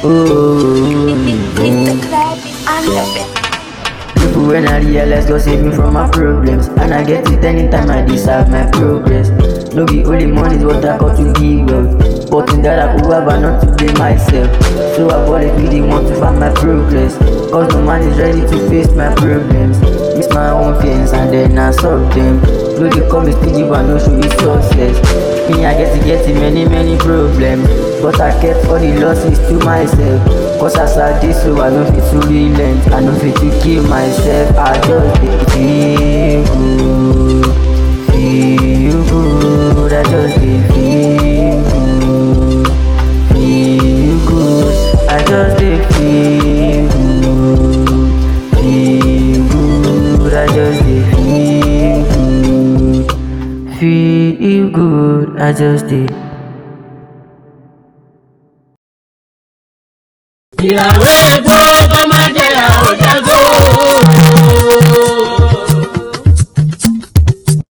People when I realize God save me from my problems, and I get it anytime I deserve my progress. No be only money is what I got to give wealth, but in that I could have and not to blame myself. So I bought it with the want to find my progress, cause no man is ready to face my problems. Miss my own feelings and then I solve them. No they call me speedy but no show me success. Me I get many problems, but I kept all the losses to myself. Cause as I did so I don't fit to relent, I don't fit to kill myself. I just dey feel good, I just dey feel good, I just dey feel good, I just dey feel good, I just dey. ìyàwó èkó kọ́ máa jẹ́ àwọn ìjà tó.